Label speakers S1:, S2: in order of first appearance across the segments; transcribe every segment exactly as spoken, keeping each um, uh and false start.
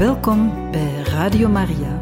S1: Welkom bij Radio Maria.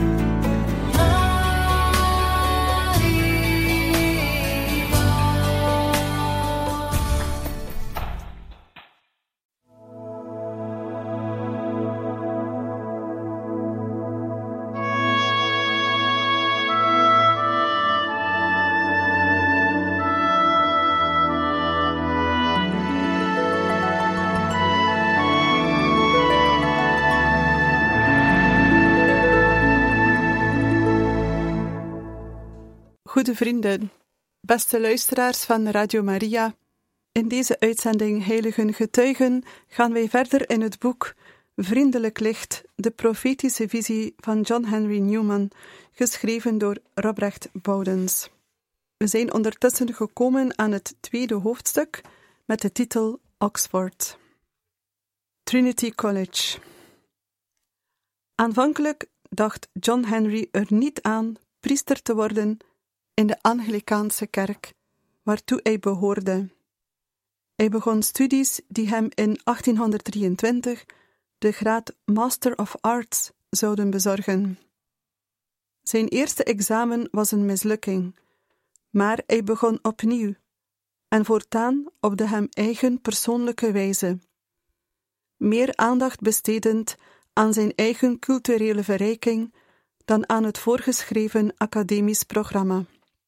S2: Goede vrienden, beste luisteraars van Radio Maria, in deze uitzending Heiligen Getuigen gaan wij verder in het boek Vriendelijk Licht, de profetische visie van John Henry Newman, geschreven door Robrecht Bowdens. We zijn ondertussen gekomen aan het tweede hoofdstuk met de titel Oxford. Trinity College. Aanvankelijk dacht John Henry er niet aan priester te worden in de Anglikaanse kerk, waartoe hij behoorde. Hij begon studies die hem in achttienhonderddrieëntwintig de graad Master of Arts zouden bezorgen. Zijn eerste examen was een mislukking, maar hij begon opnieuw, en voortaan op de hem eigen persoonlijke wijze, meer aandacht bestedend aan zijn eigen culturele verrijking dan aan het voorgeschreven academisch programma.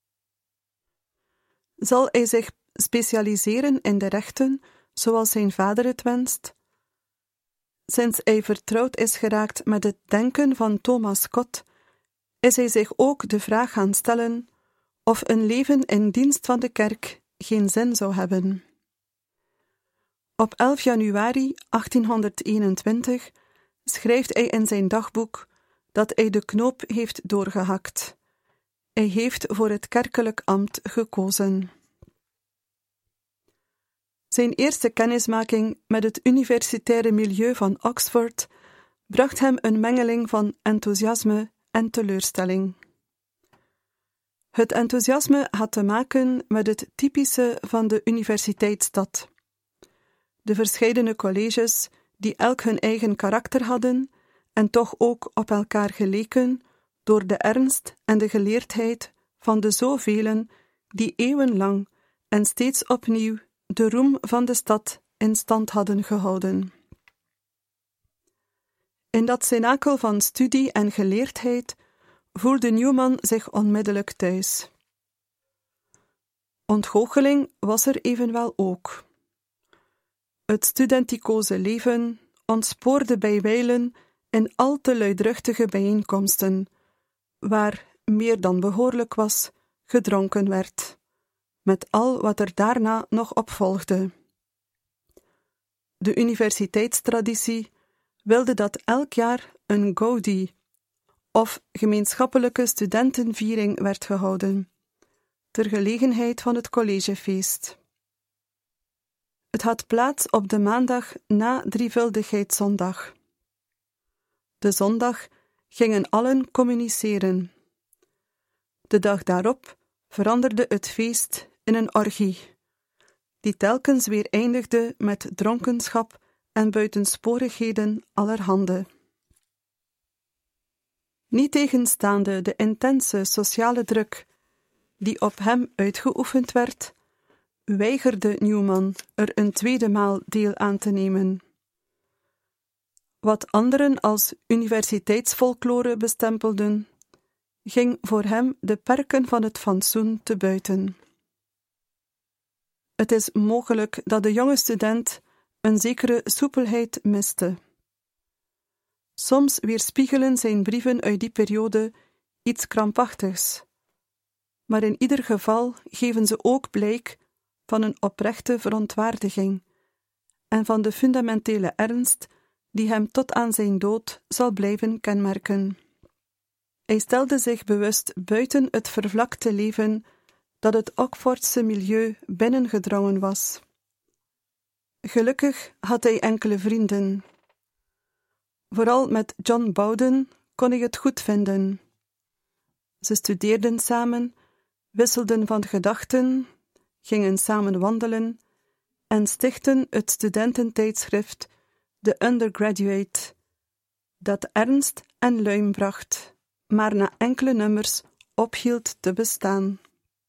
S2: Zal hij zich specialiseren in de rechten, zoals zijn vader het wenst? Sinds hij vertrouwd is geraakt met het denken van Thomas Scott, is hij zich ook de vraag gaan stellen of een leven in dienst van de kerk geen zin zou hebben. Op elf januari achttienhonderdeenentwintig schrijft hij in zijn dagboek dat hij de knoop heeft doorgehakt. Hij heeft voor het kerkelijk ambt gekozen. Zijn eerste kennismaking met het universitaire milieu van Oxford bracht hem een mengeling van enthousiasme en teleurstelling. Het enthousiasme had te maken met het typische van de universiteitsstad. De verscheidene colleges, die elk hun eigen karakter hadden en toch ook op elkaar geleken, door de ernst en de geleerdheid van de zovelen die eeuwenlang en steeds opnieuw de roem van de stad in stand hadden gehouden. In dat cenakel van studie en geleerdheid voelde Newman zich onmiddellijk thuis. Ontgoocheling was er evenwel ook. Het studenticoze leven ontspoorde bijwijlen in al te luidruchtige bijeenkomsten, waar, meer dan behoorlijk was, gedronken werd, met al wat er daarna nog op volgde. De universiteitstraditie wilde dat elk jaar een gaudi, of gemeenschappelijke studentenviering, werd gehouden, ter gelegenheid van het collegefeest. Het had plaats op de maandag na Drievuldigheidszondag. De zondag gingen allen communiceren. De dag daarop veranderde het feest in een orgie, die telkens weer eindigde met dronkenschap en buitensporigheden allerhande. Niettegenstaande de intense sociale druk die op hem uitgeoefend werd, weigerde Newman er een tweede maal deel aan te nemen. Wat anderen als universiteitsfolklore bestempelden, ging voor hem de perken van het fatsoen te buiten. Het is mogelijk dat de jonge student een zekere soepelheid miste. Soms weerspiegelen zijn brieven uit die periode iets krampachtigs, maar in ieder geval geven ze ook blijk van een oprechte verontwaardiging en van de fundamentele ernst die hem tot aan zijn dood zal blijven kenmerken. Hij stelde zich bewust buiten het vervlakte leven dat het Oxfordse milieu binnengedrongen was. Gelukkig had hij enkele vrienden. Vooral met John Bowden kon hij het goed vinden. Ze studeerden samen, wisselden van gedachten, gingen samen wandelen en stichtten het studententijdschrift The Undergraduate, dat ernst en luim bracht, maar na enkele nummers ophield te bestaan.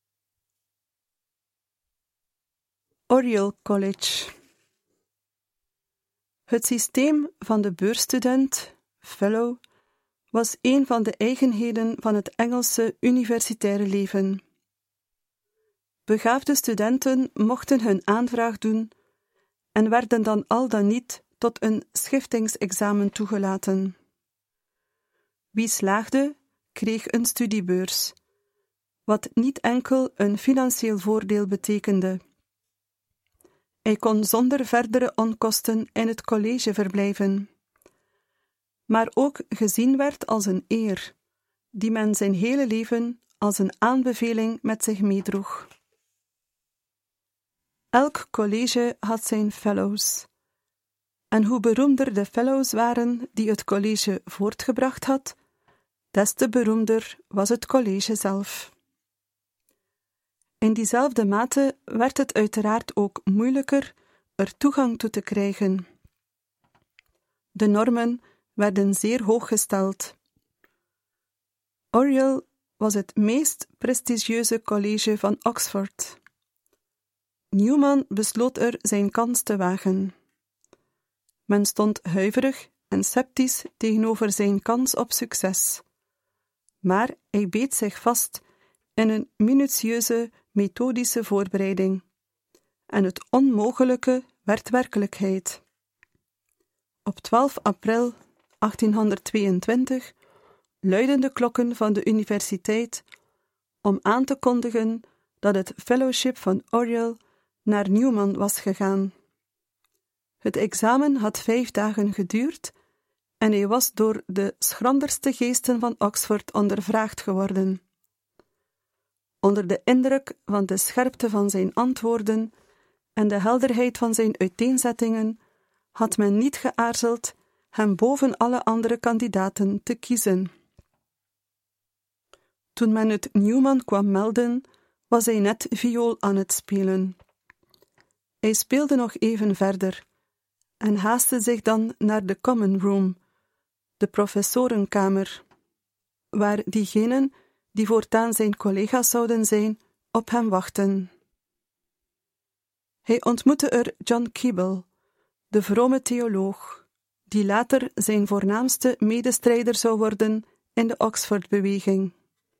S2: Oriel College. Het systeem van de beursstudent, fellow, was een van de eigenheden van het Engelse universitaire leven. Begaafde studenten mochten hun aanvraag doen en werden dan al dan niet tot een schiftingsexamen toegelaten. Wie slaagde, kreeg een studiebeurs, wat niet enkel een financieel voordeel betekende. Hij kon zonder verdere onkosten in het college verblijven, maar ook gezien werd als een eer, die men zijn hele leven als een aanbeveling met zich meedroeg. Elk college had zijn fellows, en hoe beroemder de fellows waren die het college voortgebracht had, des te beroemder was het college zelf. In diezelfde mate werd het uiteraard ook moeilijker er toegang toe te krijgen. De normen werden zeer hoog gesteld. Oriel was het meest prestigieuze college van Oxford. Newman besloot er zijn kans te wagen. Men stond huiverig en sceptisch tegenover zijn kans op succes. Maar hij beet zich vast in een minutieuze, methodische voorbereiding. En het onmogelijke werd werkelijkheid. Op twaalf april achttienhonderdtweeëntwintig luidden de klokken van de universiteit om aan te kondigen dat het fellowship van Oriel naar Newman was gegaan. Het examen had vijf dagen geduurd en hij was door de schranderste geesten van Oxford ondervraagd geworden. Onder de indruk van de scherpte van zijn antwoorden en de helderheid van zijn uiteenzettingen had men niet geaarzeld hem boven alle andere kandidaten te kiezen. Toen men het Newman kwam melden, was hij net viool aan het spelen. Hij speelde nog even verder en haastte zich dan naar de common room, de professorenkamer, waar diegenen die voortaan zijn collega's zouden zijn, op hem wachten. Hij ontmoette er John Keble, de vrome theoloog, die later zijn voornaamste medestrijder zou worden in de Oxford-beweging.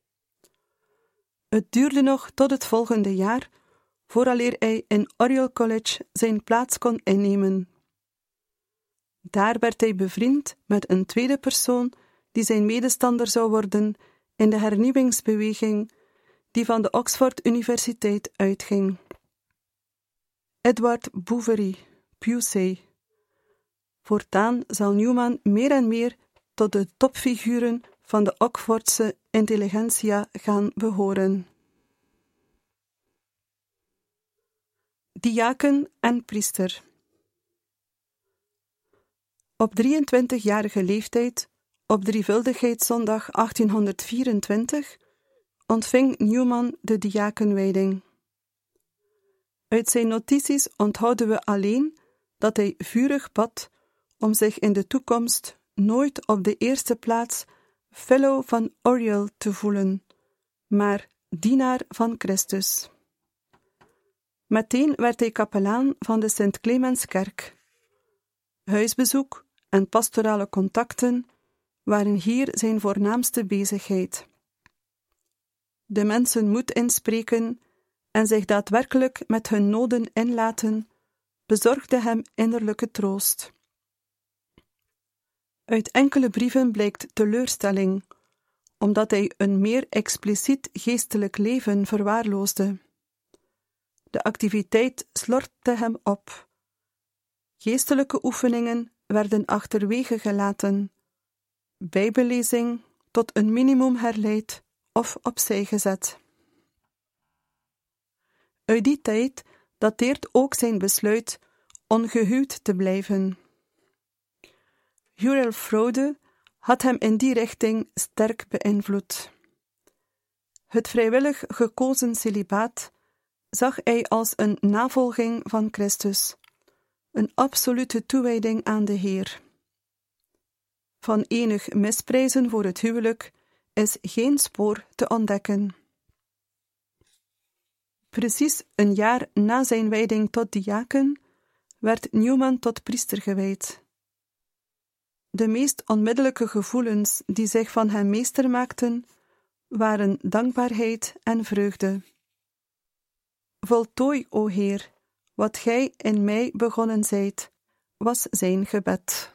S2: Het duurde nog tot het volgende jaar, vooraleer hij in Oriel College zijn plaats kon innemen. Daar werd hij bevriend met een tweede persoon die zijn medestander zou worden in de hernieuwingsbeweging die van de Oxford Universiteit uitging. Edward Bouverie, Pusey. Voortaan zal Newman meer en meer tot de topfiguren van de Oxfordse intelligentsia gaan behoren. Diaken en priester. Op drieëntwintigjarige leeftijd, op Drievuldigheidszondag achttienhonderdvierentwintig, ontving Newman de diakenwijding. Uit zijn notities onthouden we alleen dat hij vurig bad om zich in de toekomst nooit op de eerste plaats fellow van Oriel te voelen, maar dienaar van Christus. Meteen werd hij kapelaan van de Sint-Clemenskerk. Huisbezoek en pastorale contacten waren hier zijn voornaamste bezigheid. De mensen moed inspreken en zich daadwerkelijk met hun noden inlaten, bezorgde hem innerlijke troost. Uit enkele brieven blijkt teleurstelling, omdat hij een meer expliciet geestelijk leven verwaarloosde. De activiteit slorpte hem op. Geestelijke oefeningen werden achterwege gelaten, bijbellezing tot een minimum herleid of opzij gezet. Uit die tijd dateert ook zijn besluit ongehuwd te blijven. Hurrell Froude had hem in die richting sterk beïnvloed. Het vrijwillig gekozen celibaat zag hij als een navolging van Christus, een absolute toewijding aan de Heer. Van enig misprijzen voor het huwelijk is geen spoor te ontdekken. Precies een jaar na zijn wijding tot diaken werd Newman tot priester gewijd. De meest onmiddellijke gevoelens die zich van hem meester maakten, waren dankbaarheid en vreugde. Voltooi, o Heer, wat gij in mij begonnen zijt, was zijn gebed.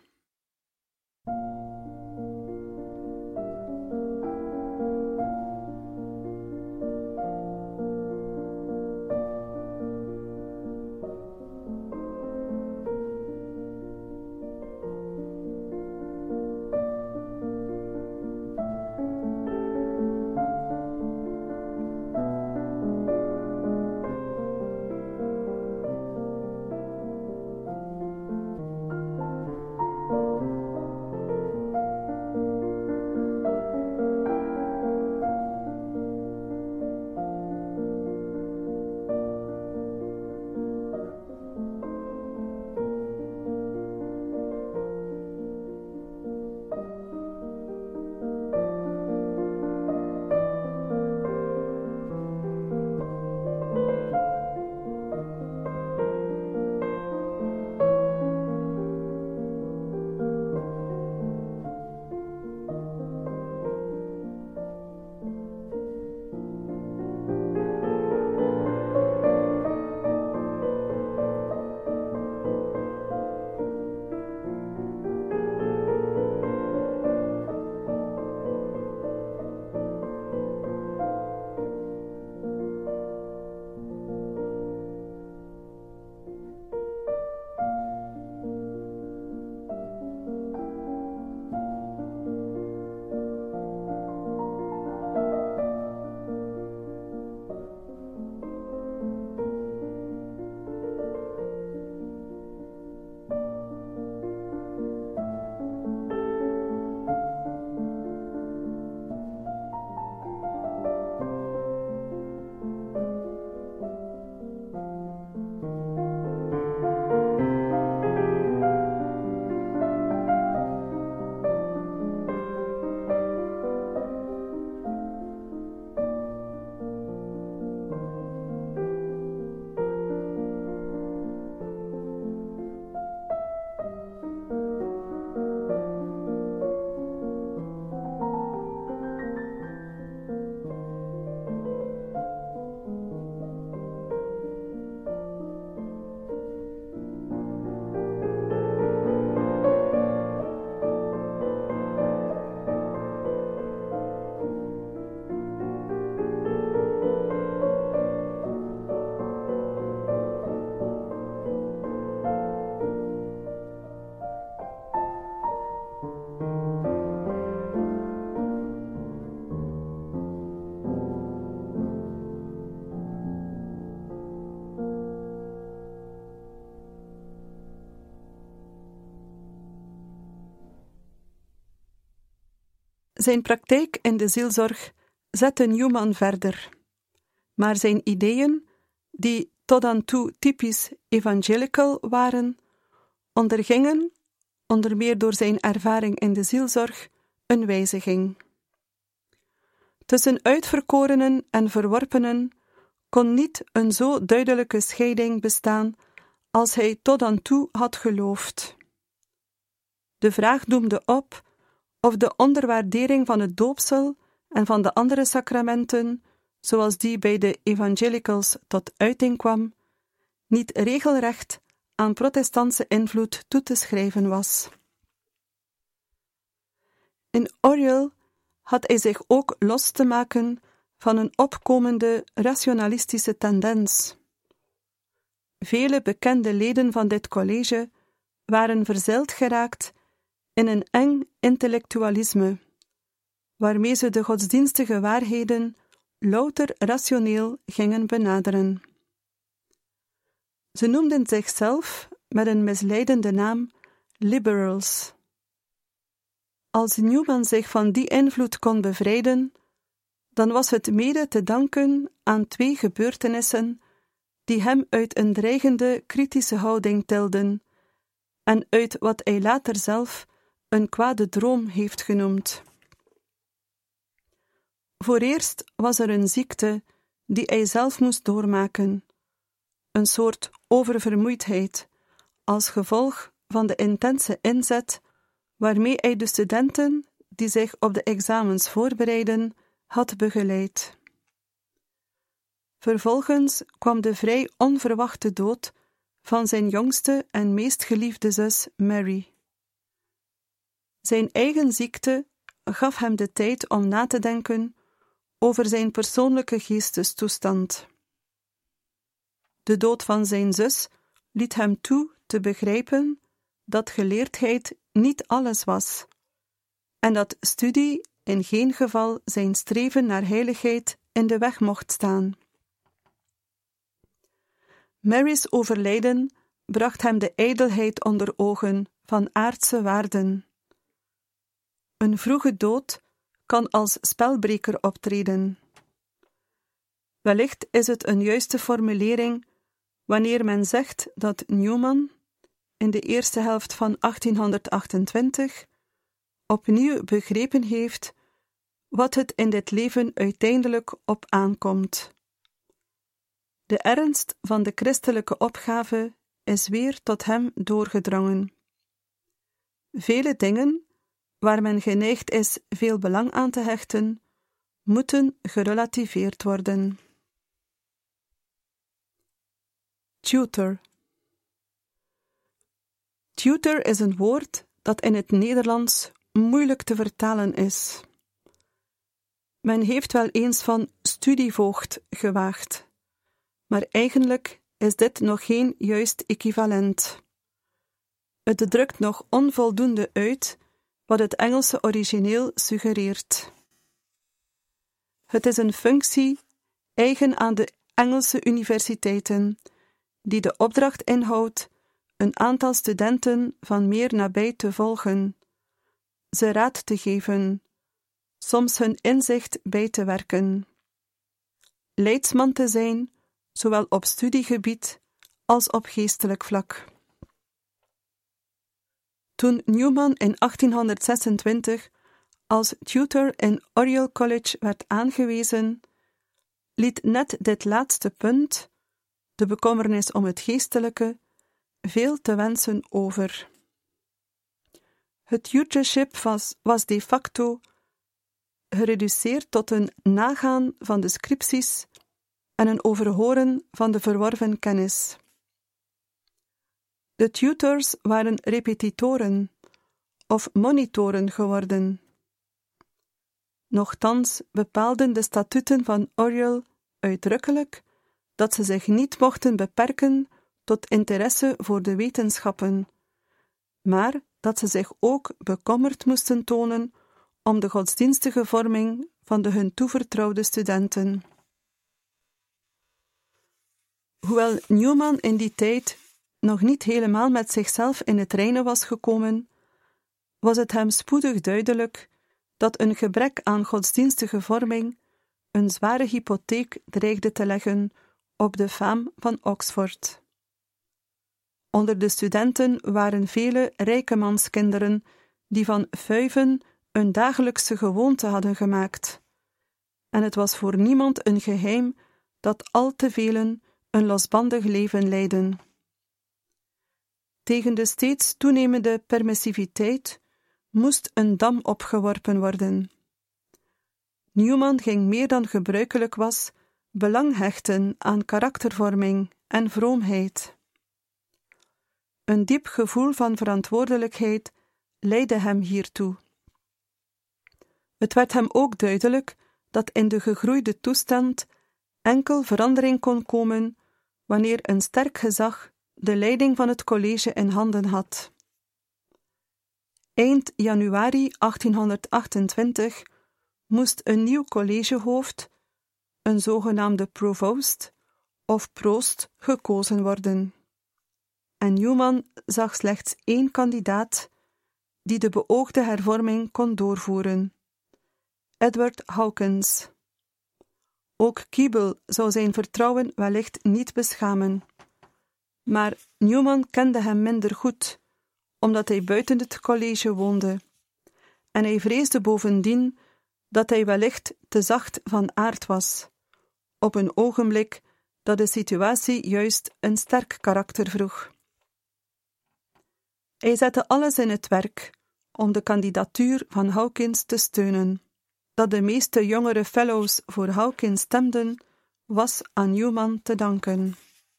S2: Zijn praktijk in de zielzorg zette Newman verder, maar zijn ideeën, die tot dan toe typisch evangelical waren, ondergingen, onder meer door zijn ervaring in de zielzorg, een wijziging. Tussen uitverkorenen en verworpenen kon niet een zo duidelijke scheiding bestaan als hij tot dan toe had geloofd. De vraag doemde op of de onderwaardering van het doopsel en van de andere sacramenten, zoals die bij de evangelicals tot uiting kwam, niet regelrecht aan protestantse invloed toe te schrijven was. In Oriel had hij zich ook los te maken van een opkomende rationalistische tendens. Vele bekende leden van dit college waren verzeild geraakt in een eng intellectualisme, waarmee ze de godsdienstige waarheden louter rationeel gingen benaderen. Ze noemden zichzelf met een misleidende naam liberals. Als Newman zich van die invloed kon bevrijden, dan was het mede te danken aan twee gebeurtenissen die hem uit een dreigende kritische houding tilden en uit wat hij later zelf een kwade droom heeft genoemd. Vooreerst was er een ziekte die hij zelf moest doormaken, een soort oververmoeidheid, als gevolg van de intense inzet waarmee hij de studenten die zich op de examens voorbereiden, had begeleid. Vervolgens kwam de vrij onverwachte dood van zijn jongste en meest geliefde zus Mary. Zijn eigen ziekte gaf hem de tijd om na te denken over zijn persoonlijke geestestoestand. De dood van zijn zus liet hem toe te begrijpen dat geleerdheid niet alles was en dat studie in geen geval zijn streven naar heiligheid in de weg mocht staan. Mary's overlijden bracht hem de ijdelheid onder ogen van aardse waarden. Een vroege dood kan als spelbreker optreden. Wellicht is het een juiste formulering wanneer men zegt dat Newman in de eerste helft van achttienhonderdachtentwintig opnieuw begrepen heeft wat het in dit leven uiteindelijk op aankomt. De ernst van de christelijke opgave is weer tot hem doorgedrongen. Vele dingen, waar men geneigd is veel belang aan te hechten, moeten gerelativeerd worden. Tutor. Tutor is een woord dat in het Nederlands moeilijk te vertalen is. Men heeft wel eens van studievoogd gewaagd, maar eigenlijk is dit nog geen juist equivalent. Het drukt nog onvoldoende uit wat het Engelse origineel suggereert. Het is een functie eigen aan de Engelse universiteiten, die de opdracht inhoudt een aantal studenten van meer nabij te volgen, ze raad te geven, soms hun inzicht bij te werken, leidsman te zijn, zowel op studiegebied als op geestelijk vlak. Toen Newman in achttienhonderdzesentwintig als tutor in Oriel College werd aangewezen, liet net dit laatste punt, de bekommernis om het geestelijke, veel te wensen over. Het tutorship was, was de facto gereduceerd tot een nagaan van de scripties en een overhoren van de verworven kennis. De tutors waren repetitoren of monitoren geworden. Nochtans bepaalden de statuten van Oriel uitdrukkelijk dat ze zich niet mochten beperken tot interesse voor de wetenschappen, maar dat ze zich ook bekommerd moesten tonen om de godsdienstige vorming van de hun toevertrouwde studenten. Hoewel Newman in die tijd nog niet helemaal met zichzelf in het reine was gekomen, was het hem spoedig duidelijk dat een gebrek aan godsdienstige vorming een zware hypotheek dreigde te leggen op de faam van Oxford. Onder de studenten waren vele rijkemanskinderen die van fuiven een dagelijkse gewoonte hadden gemaakt. En het was voor niemand een geheim dat al te velen een losbandig leven leidden. Tegen de steeds toenemende permissiviteit moest een dam opgeworpen worden. Newman ging meer dan gebruikelijk was belang hechten aan karaktervorming en vroomheid. Een diep gevoel van verantwoordelijkheid leidde hem hiertoe. Het werd hem ook duidelijk dat in de gegroeide toestand enkel verandering kon komen wanneer een sterk gezag de leiding van het college in handen had. Eind januari achttienhonderdachtentwintig moest een nieuw collegehoofd, een zogenaamde provost of proost, gekozen worden. En Newman zag slechts één kandidaat die de beoogde hervorming kon doorvoeren: Edward Hawkins. Ook Keble zou zijn vertrouwen wellicht niet beschamen. Maar Newman kende hem minder goed, omdat hij buiten het college woonde. En hij vreesde bovendien dat hij wellicht te zacht van aard was, op een ogenblik dat de situatie juist een sterk karakter vroeg. Hij zette alles in het werk om de kandidatuur van Hawkins te steunen. Dat de meeste jongere fellows voor Hawkins stemden, was aan Newman te danken.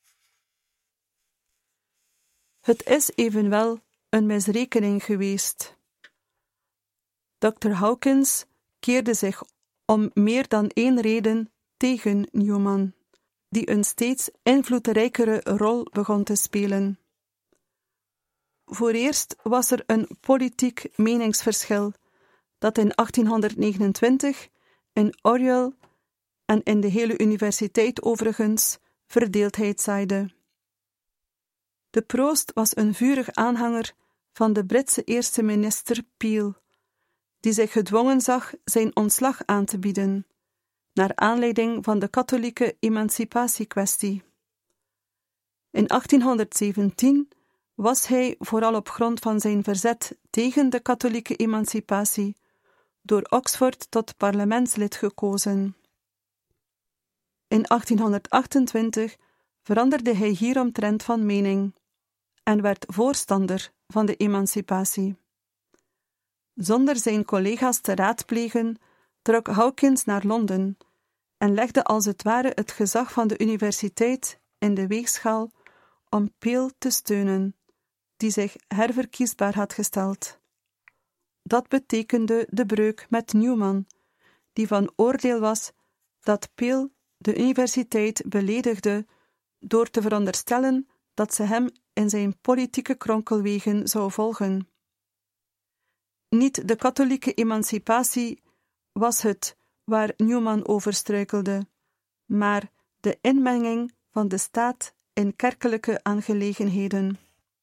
S2: Het is evenwel een misrekening geweest. dokter Hawkins keerde zich om meer dan één reden tegen Newman, die een steeds invloedrijkere rol begon te spelen. Voor eerst was er een politiek meningsverschil dat in achttienhonderdnegenentwintig in Oriel en in de hele universiteit overigens verdeeldheid zaaide. De proost was een vurig aanhanger van de Britse eerste minister Peel, die zich gedwongen zag zijn ontslag aan te bieden, naar aanleiding van de katholieke emancipatiekwestie. In achttienhonderdzeventien was hij, vooral op grond van zijn verzet tegen de katholieke emancipatie, door Oxford tot parlementslid gekozen. In achttienhonderdachtentwintig veranderde hij hieromtrent van mening en werd voorstander van de emancipatie. Zonder zijn collega's te raadplegen, trok Hawkins naar Londen en legde als het ware het gezag van de universiteit in de weegschaal om Peel te steunen, die zich herverkiesbaar had gesteld. Dat betekende de breuk met Newman, die van oordeel was dat Peel de universiteit beledigde door te veronderstellen dat ze hem in zijn politieke kronkelwegen zou volgen. Niet de katholieke emancipatie was het waar Newman over struikelde, maar de inmenging van de staat in kerkelijke aangelegenheden.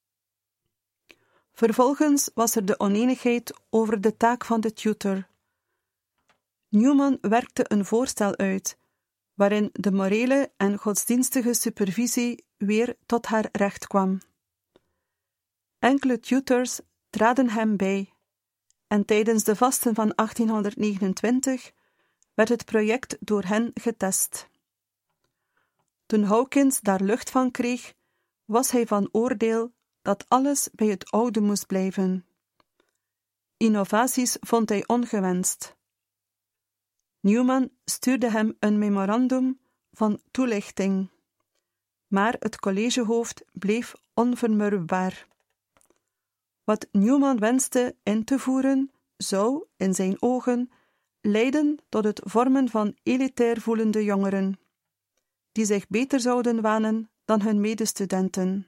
S2: Vervolgens was er de oneenigheid over de taak van de tutor. Newman werkte een voorstel uit, waarin de morele en godsdienstige supervisie weer tot haar recht kwam. Enkele tutors traden hem bij, en tijdens de vasten van achttienhonderdnegenentwintig werd het project door hen getest. Toen Hawkins daar lucht van kreeg, was hij van oordeel dat alles bij het oude moest blijven. Innovaties vond hij ongewenst. Newman stuurde hem een memorandum van toelichting, maar het collegehoofd bleef onvermurwbaar. Wat Newman wenste in te voeren, zou, in zijn ogen, leiden tot het vormen van elitair voelende jongeren, die zich beter zouden wanen dan hun medestudenten.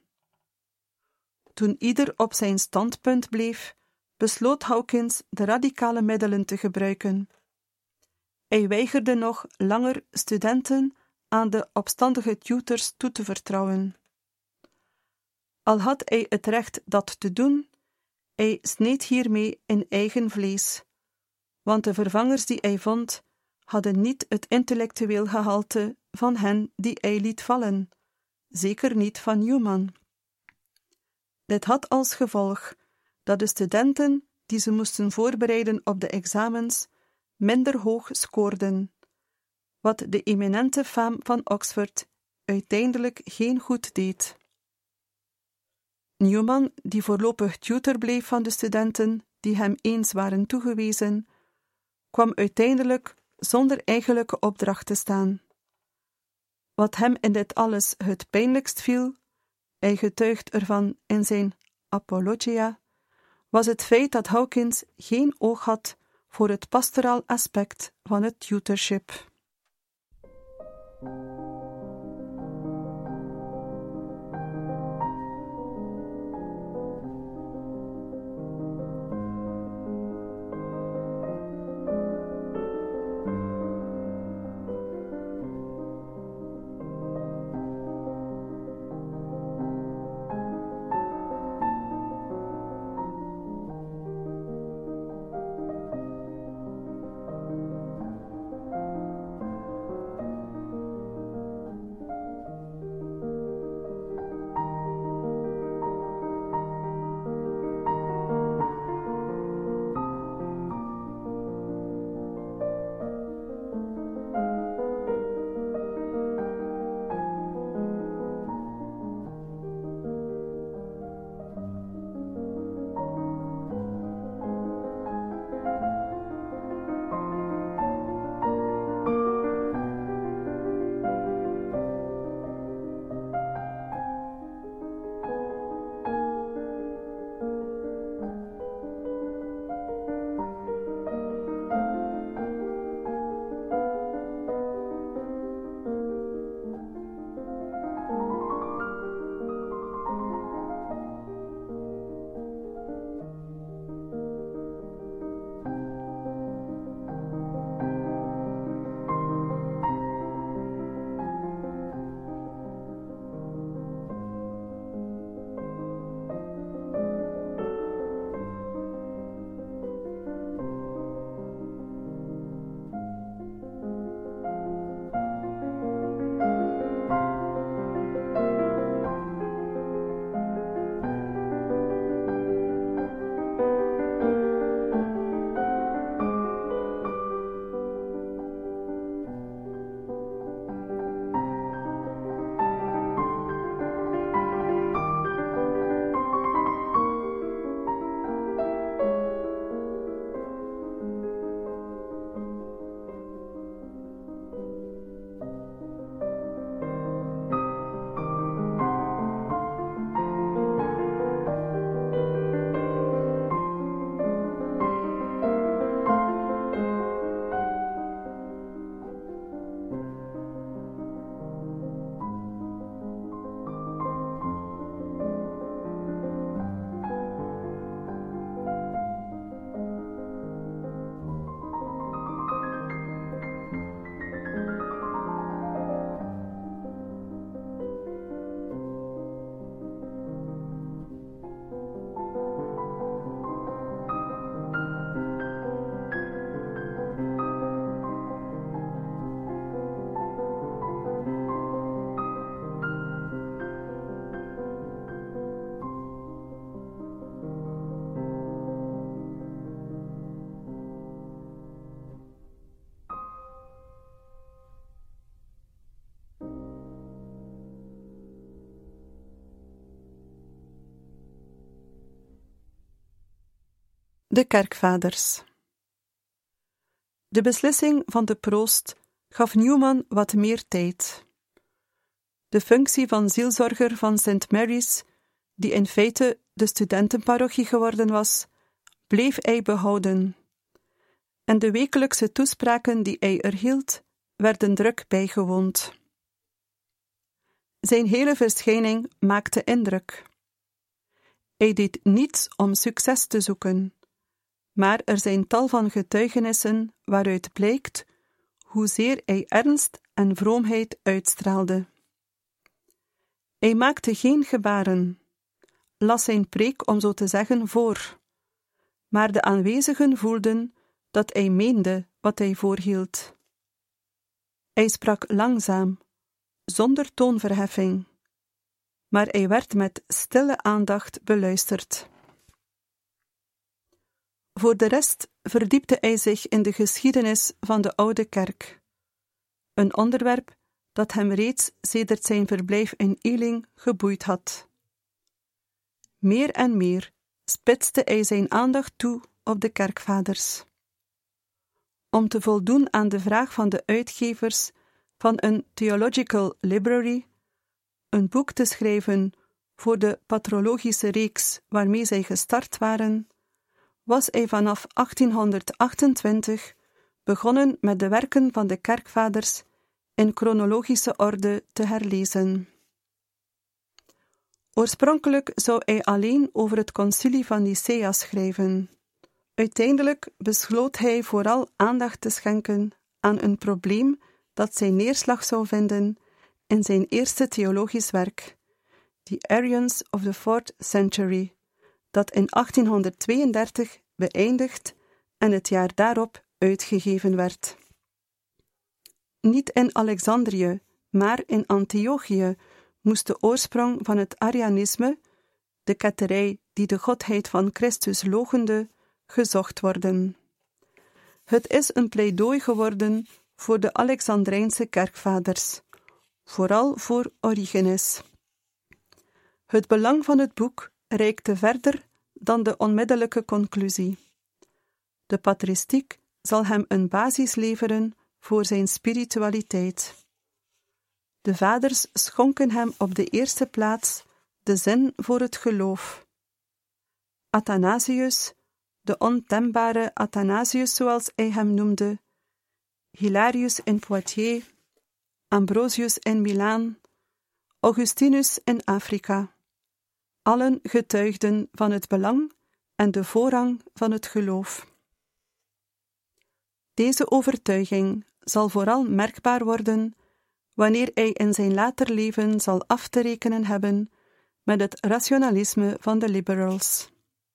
S2: Toen ieder op zijn standpunt bleef, besloot Hawkins de radicale middelen te gebruiken. Hij weigerde nog langer studenten aan de opstandige tutors toe te vertrouwen. Al had hij het recht dat te doen, hij sneed hiermee in eigen vlees, want de vervangers die hij vond, hadden niet het intellectueel gehalte van hen die hij liet vallen, zeker niet van Newman. Dit had als gevolg dat de studenten die ze moesten voorbereiden op de examens minder hoog scoorden, wat de eminente faam van Oxford uiteindelijk geen goed deed. Newman, die voorlopig tutor bleef van de studenten die hem eens waren toegewezen, kwam uiteindelijk zonder eigenlijke opdracht te staan. Wat hem in dit alles het pijnlijkst viel, hij getuigt ervan in zijn Apologia, was het feit dat Hawkins geen oog had voor het pastoraal aspect van het tutorship. De kerkvaders. De beslissing van de proost gaf Newman wat meer tijd. De functie van zielzorger van Saint Mary's, die in feite de studentenparochie geworden was, bleef hij behouden. En de wekelijkse toespraken die hij er hield, werden druk bijgewoond. Zijn hele verschijning maakte indruk. Hij deed niets om succes te zoeken, maar er zijn tal van getuigenissen waaruit blijkt hoezeer hij ernst en vroomheid uitstraalde. Hij maakte geen gebaren, las zijn preek om zo te zeggen voor, maar de aanwezigen voelden dat hij meende wat hij voorhield. Hij sprak langzaam, zonder toonverheffing, maar hij werd met stille aandacht beluisterd. Voor de rest verdiepte hij zich in de geschiedenis van de oude kerk, een onderwerp dat hem reeds sedert zijn verblijf in Ealing geboeid had. Meer en meer spitste hij zijn aandacht toe op de kerkvaders. Om te voldoen aan de vraag van de uitgevers van een Theological Library, een boek te schrijven voor de patrologische reeks waarmee zij gestart waren, was hij vanaf achttienhonderdachtentwintig begonnen met de werken van de kerkvaders in chronologische orde te herlezen. Oorspronkelijk zou hij alleen over het concilie van Nicea schrijven. Uiteindelijk besloot hij vooral aandacht te schenken aan een probleem dat zijn neerslag zou vinden in zijn eerste theologisch werk, The Arians of the Fourth Century, dat in achttienhonderdtweeëndertig beëindigd en het jaar daarop uitgegeven werd. Niet in Alexandrië, maar in Antiochië moest de oorsprong van het Arianisme, de ketterij die de godheid van Christus loochende, gezocht worden. Het is een pleidooi geworden voor de Alexandrijnse kerkvaders, vooral voor Origenes. Het belang van het boek reikte verder dan de onmiddellijke conclusie. De patristiek zal hem een basis leveren voor zijn spiritualiteit. De vaders schonken hem op de eerste plaats de zin voor het geloof. Athanasius, de ontembare Athanasius zoals hij hem noemde, Hilarius in Poitiers, Ambrosius in Milaan, Augustinus in Afrika. Allen getuigden van het belang en de voorrang van het geloof. Deze overtuiging zal vooral merkbaar worden wanneer hij in zijn later leven zal af te rekenen hebben met het rationalisme van de liberals.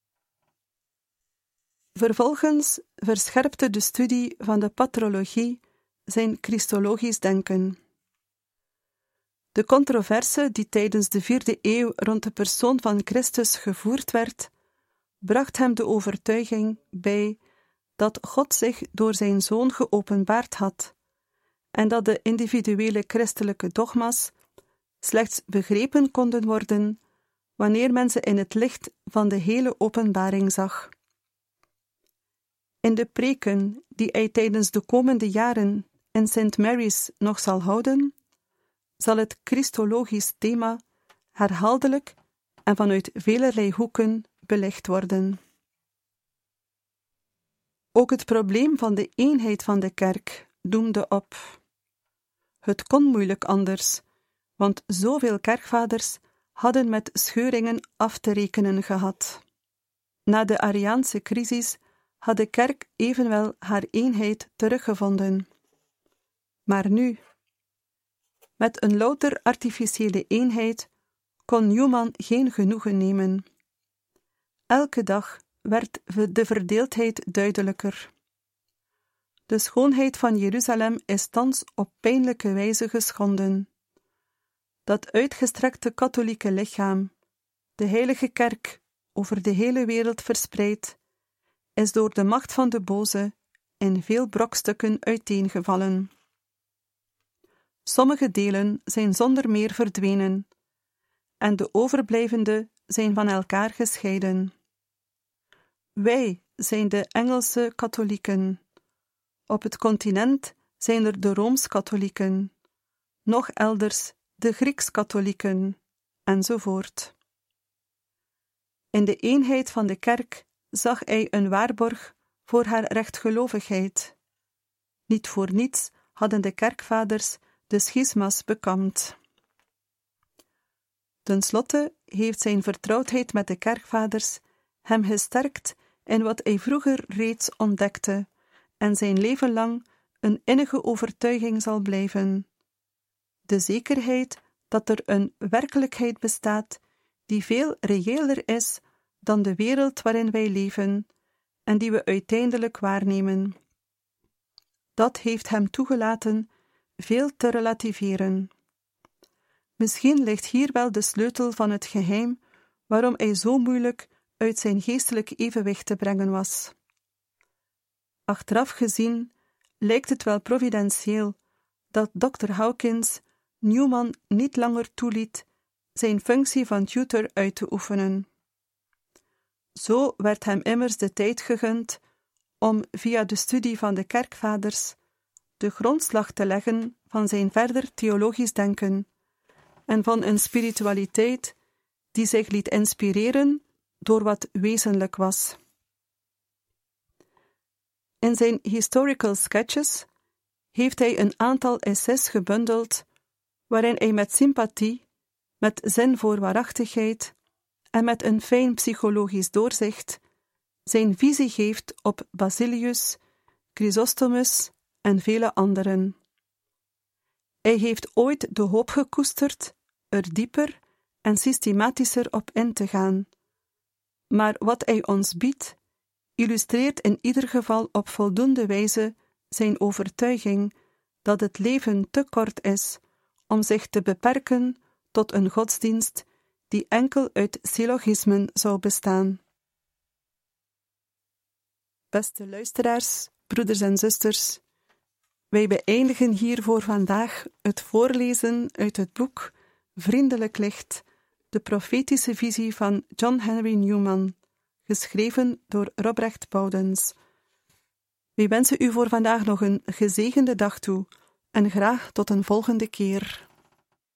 S2: Vervolgens verscherpte de studie van de patrologie zijn christologisch denken. De controverse die tijdens de vierde eeuw rond de persoon van Christus gevoerd werd, bracht hem de overtuiging bij dat God zich door zijn Zoon geopenbaard had en dat de individuele christelijke dogma's slechts begrepen konden worden wanneer men ze in het licht van de hele openbaring zag. In de preken die hij tijdens de komende jaren in Saint Mary's nog zal houden, zal het christologisch thema herhaaldelijk en vanuit velerlei hoeken belicht worden. Ook het probleem van de eenheid van de kerk doemde op. Het kon moeilijk anders, want zoveel kerkvaders hadden met scheuringen af te rekenen gehad. Na de Ariaanse crisis had de kerk evenwel haar eenheid teruggevonden. Maar nu, met een louter artificiële eenheid, kon Newman geen genoegen nemen. Elke dag werd de verdeeldheid duidelijker. De schoonheid van Jeruzalem is thans op pijnlijke wijze geschonden. Dat uitgestrekte katholieke lichaam, de heilige kerk, over de hele wereld verspreid, is door de macht van de boze in veel brokstukken uiteengevallen. Sommige delen zijn zonder meer verdwenen, en de overblijvende zijn van elkaar gescheiden. Wij zijn de Engelse katholieken. Op het continent zijn er de Rooms-katholieken. Nog elders de Grieks-katholieken, enzovoort. In de eenheid van de kerk zag hij een waarborg voor haar rechtgelovigheid. Niet voor niets hadden de kerkvaders de schisma's bekampt. Ten slotte heeft zijn vertrouwdheid met de kerkvaders hem gesterkt in wat hij vroeger reeds ontdekte en zijn leven lang een innige overtuiging zal blijven. De zekerheid dat er een werkelijkheid bestaat die veel reëler is dan de wereld waarin wij leven en die we uiteindelijk waarnemen. Dat heeft hem toegelaten veel te relativeren. Misschien ligt hier wel de sleutel van het geheim waarom hij zo moeilijk uit zijn geestelijk evenwicht te brengen was. Achteraf gezien lijkt het wel providentieel dat dokter Hawkins Newman niet langer toeliet zijn functie van tutor uit te oefenen. Zo werd hem immers de tijd gegund om via de studie van de kerkvaders de grondslag te leggen van zijn verder theologisch denken en van een spiritualiteit die zich liet inspireren door wat wezenlijk was. In zijn Historical Sketches heeft hij een aantal essays gebundeld waarin hij met sympathie, met zin voor waarachtigheid en met een fijn psychologisch doorzicht zijn visie geeft op Basilius, Chrysostomus en vele anderen. Hij heeft ooit de hoop gekoesterd er dieper en systematischer op in te gaan. Maar wat hij ons biedt, illustreert in ieder geval op voldoende wijze zijn overtuiging dat het leven te kort is om zich te beperken tot een godsdienst die enkel uit syllogismen zou bestaan. Beste luisteraars, broeders en zusters, wij beëindigen hier voor vandaag het voorlezen uit het boek Vriendelijk Licht, de profetische visie van John Henry Newman, geschreven door Robrecht Bowdens. Wij wensen u voor vandaag nog een gezegende dag toe en graag tot een volgende keer.